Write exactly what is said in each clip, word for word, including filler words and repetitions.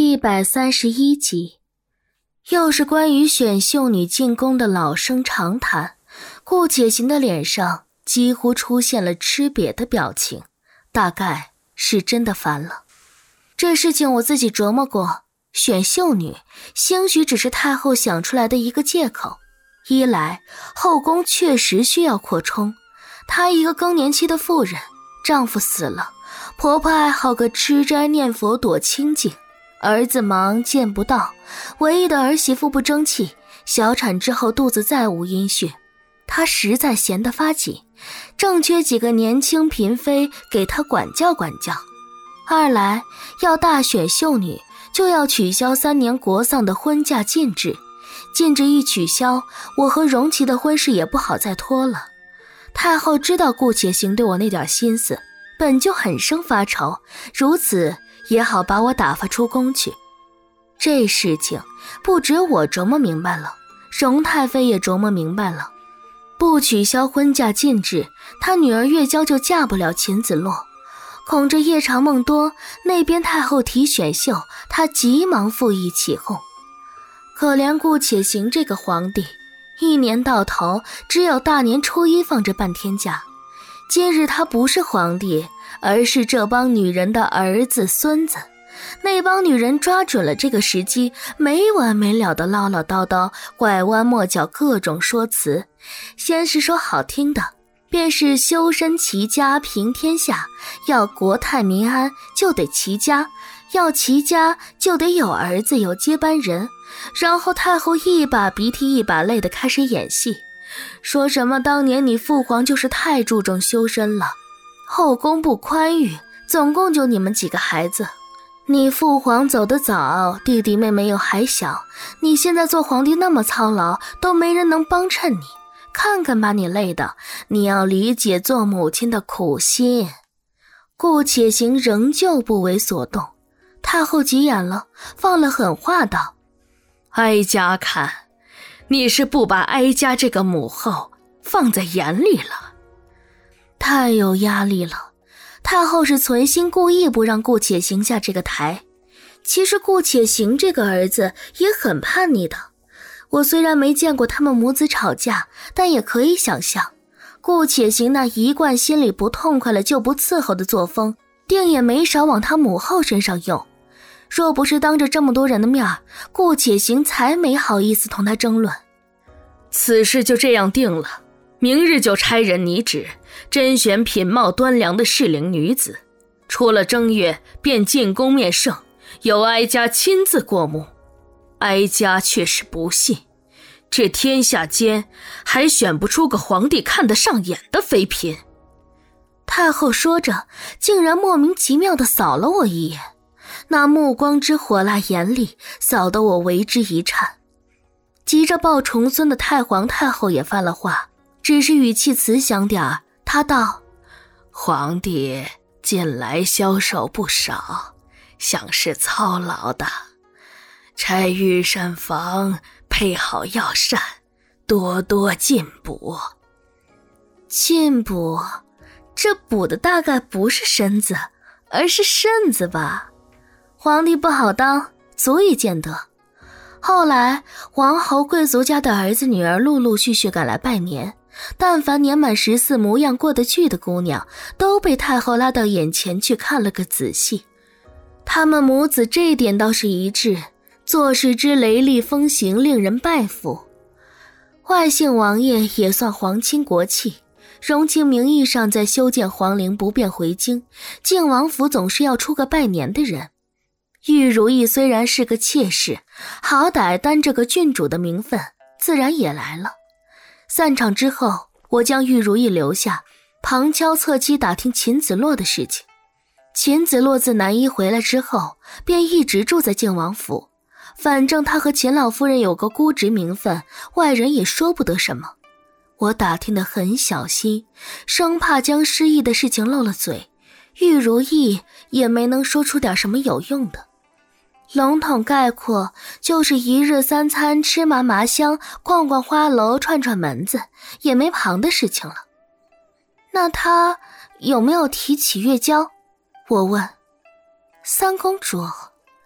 第一百三十一集，又是关于选秀女进宫的老生常谈。顾且行的脸上几乎出现了吃瘪的表情，大概是真的烦了。这事情我自己琢磨过，选秀女兴许只是太后想出来的一个借口。一来，后宫确实需要扩充，她一个更年期的妇人，丈夫死了，婆婆爱好个吃斋念佛躲清静，儿子忙见不到，唯一的儿媳妇不争气，小产之后肚子再无音讯，她实在闲得发紧，正缺几个年轻嫔妃给她管教管教。二来，要大选秀女，就要取消三年国丧的婚嫁禁制，禁制一取消，我和荣琪的婚事也不好再拖了。太后知道顾且行对我那点心思，本就很生发愁，如此也好把我打发出宫去。这事情不止我琢磨明白了，荣太妃也琢磨明白了。不取消婚嫁禁制，她女儿月娇就嫁不了秦子洛。恐着夜长梦多，那边太后提选秀，她急忙附议起哄。可怜顾且行这个皇帝，一年到头只有大年初一放着半天假。今日他不是皇帝，而是这帮女人的儿子孙子。那帮女人抓准了这个时机，没完没了的唠唠叨叨，拐弯抹角各种说辞。先是说好听的，便是修身齐家平天下，要国泰民安就得齐家，要齐家就得有儿子有接班人。然后太后一把鼻涕一把泪的开始演戏，说什么当年你父皇就是太注重修身了，后宫不宽裕，总共就你们几个孩子，你父皇走得早，弟弟妹妹又还小，你现在做皇帝那么操劳，都没人能帮衬你，看看把你累的，你要理解做母亲的苦心。顾且行仍旧不为所动，太后急眼了，放了狠话道：哀家看你是不把哀家这个母后放在眼里了。太有压力了，太后是存心故意不让顾且行下这个台。其实顾且行这个儿子也很叛逆的，我虽然没见过他们母子吵架，但也可以想象，顾且行那一贯心里不痛快了就不伺候的作风，定也没少往他母后身上用。若不是当着这么多人的面，顾且行才没好意思同他争论。此事就这样定了，明日就差人拟旨，甄选品貌端良的适龄女子，出了正月便进宫面圣，由哀家亲自过目。哀家却是不信，这天下间还选不出个皇帝看得上眼的妃嫔。太后说着，竟然莫名其妙地扫了我一眼，那目光之火辣严厉，扫得我为之一颤。急着抱重孙的太皇太后也犯了话，只是语气慈祥点儿。她道：皇帝近来消瘦不少，像是操劳的，差御膳房配好药膳，多多进补。进补？这补的大概不是身子，而是肾子吧？皇帝不好当，足以见得。后来王侯贵族家的儿子女儿陆陆续续赶来拜年，但凡年满十四模样过得去的姑娘，都被太后拉到眼前去看了个仔细。他们母子这一点倒是一致，做事之雷厉风行，令人拜服。外姓王爷也算皇亲国戚，荣亲名义上在修建皇陵不便回京，靖王府总是要出个拜年的人。玉如意虽然是个妾室，好歹担着个郡主的名分，自然也来了。散场之后，我将玉如意留下，旁敲侧击打听秦子洛的事情。秦子洛自南一回来之后，便一直住在靖王府，反正他和秦老夫人有个姑侄名分，外人也说不得什么。我打听得很小心，生怕将失忆的事情漏了嘴，玉如意也没能说出点什么有用的。笼统概括，就是一日三餐吃麻麻香，逛逛花楼，串串门子，也没旁的事情了。那他有没有提起月娇？我问。三公主，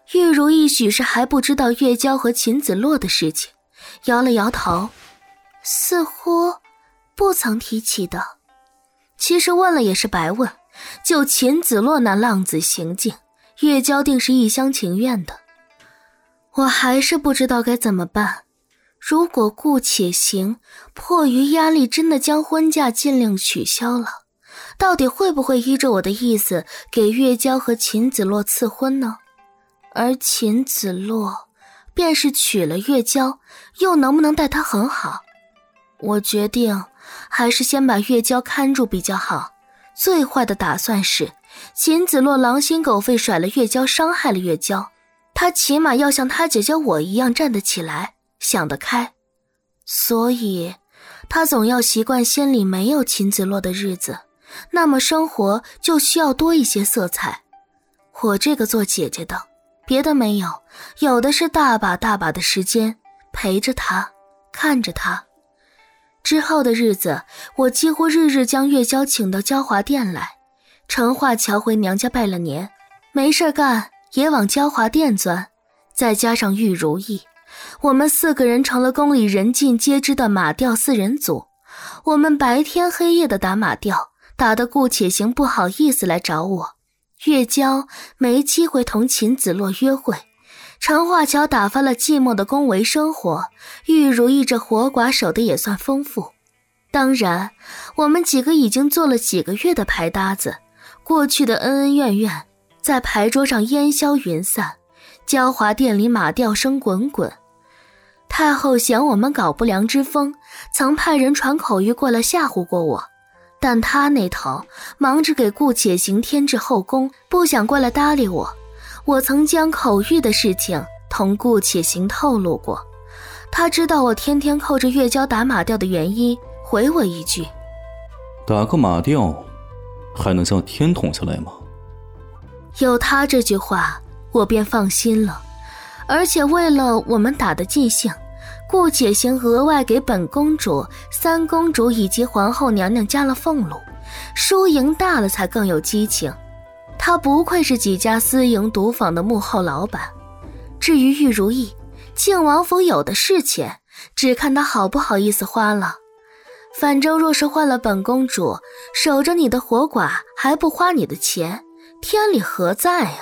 玉如意许是还不知道月娇和秦子洛的事情，摇了摇头，似乎不曾提起的。其实问了也是白问，就秦子洛那浪子行径，月娇定是一厢情愿的。我还是不知道该怎么办。如果顾且行迫于压力真的将婚嫁禁令取消了，到底会不会依着我的意思给月娇和秦子洛赐婚呢？而秦子洛便是娶了月娇，又能不能待她很好？我决定还是先把月娇看住比较好。最坏的打算是秦子洛狼心狗肺甩了月娇，伤害了月娇，他起码要像他姐姐我一样站得起来，想得开。所以他总要习惯心里没有秦子洛的日子，那么生活就需要多一些色彩。我这个做姐姐的别的没有，有的是大把大把的时间陪着他，看着他。之后的日子，我几乎日日将月娇请到娇华殿来。程化乔回娘家拜了年，没事干也往娇华殿钻，再加上玉如意，我们四个人成了宫里人尽皆知的马吊四人组。我们白天黑夜的打马吊，打得顾且行不好意思来找我。月娇没机会同秦子洛约会，程化乔打发了寂寞的宫闱生活，玉如意这活寡守的也算丰富。当然，我们几个已经做了几个月的牌搭子，过去的恩恩怨怨在牌桌上烟消云散，娇华殿里马吊声滚滚。太后嫌我们搞不良之风，曾派人传口谕过来吓唬过我，但她那头忙着给顾且行添置后宫，不想过来搭理我。我曾将口谕的事情同顾且行透露过，他知道我天天扣着月娇打马吊的原因，回我一句： 打个马吊还能将天捅下来吗？ 有他这句话我便放心了。而且为了我们打得尽兴，顾且行额外给本公主、三公主以及皇后娘娘加了俸禄，输赢大了才更有激情。他不愧是几家私营赌坊的幕后老板。至于玉如意，靖王府有的是钱，只看他好不好意思花了。反正若是换了本公主，守着你的活寡还不花你的钱，天理何在啊？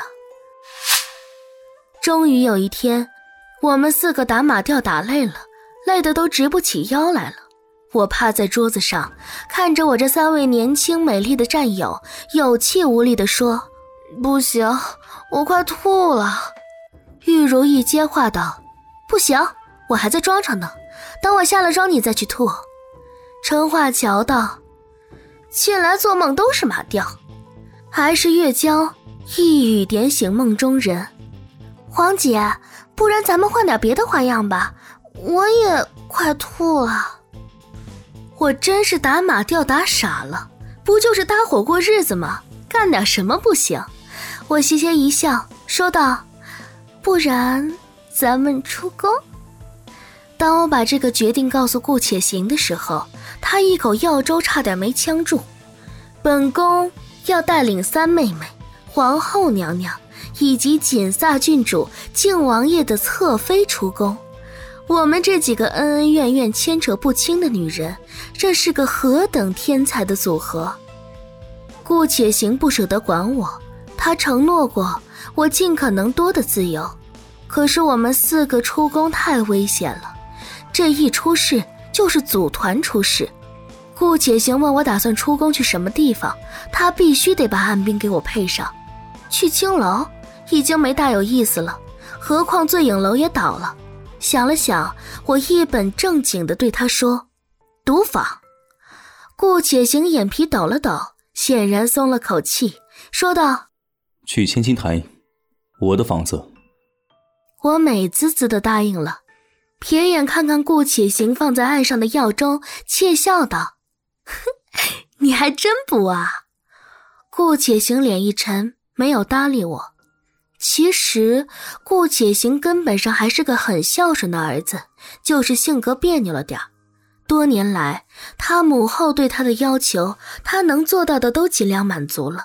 终于有一天，我们四个打马吊打累了，累得都直不起腰来了。我趴在桌子上，看着我这三位年轻美丽的战友，有气无力地说：不行，我快吐了。玉如意接话道：不行，我还在庄上呢，等我下了庄你再去吐。程化乔道：近来做梦都是马吊。还是月娇一语点醒梦中人：黄姐，不然咱们换点别的花样吧，我也快吐了。我真是打马吊打傻了，不就是搭伙过日子吗？干点什么不行？我嘻嘻一笑说道：不然咱们出宫。当我把这个决定告诉顾且行的时候，他一口药粥差点没呛住。本宫要带领三妹妹、皇后娘娘以及锦萨郡主、靖王爷的侧妃出宫，我们这几个恩恩怨怨牵扯不清的女人，这是个何等天才的组合。顾且行不舍得管我，他承诺过我尽可能多的自由，可是我们四个出宫太危险了，这一出事就是组团出事。顾且行问我打算出宫去什么地方，他必须得把暗兵给我配上。去青楼已经没大有意思了，何况醉影楼也倒了。想了想，我一本正经地对他说：赌坊。顾且行眼皮抖了抖，显然松了口气，说道： 去千金台，我的房子。 我美滋滋地答应了，瞥眼看看顾且行放在岸上的药粥，窃笑道：你还真不啊。顾且行脸一沉，没有搭理我。其实顾且行根本上还是个很孝顺的儿子，就是性格别扭了点。多年来他母后对他的要求，他能做到的都尽量满足了。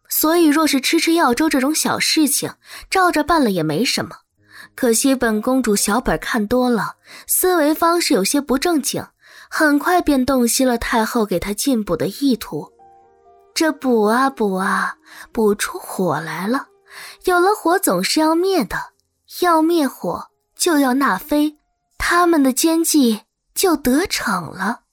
所以若是吃吃药粥这种小事情，照着办了也没什么。可惜本公主小本看多了，思维方式有些不正经，很快便洞悉了太后给她进补的意图。这补啊补啊，补出火来了。有了火总是要灭的，要灭火就要纳妃，他们的奸计就得逞了。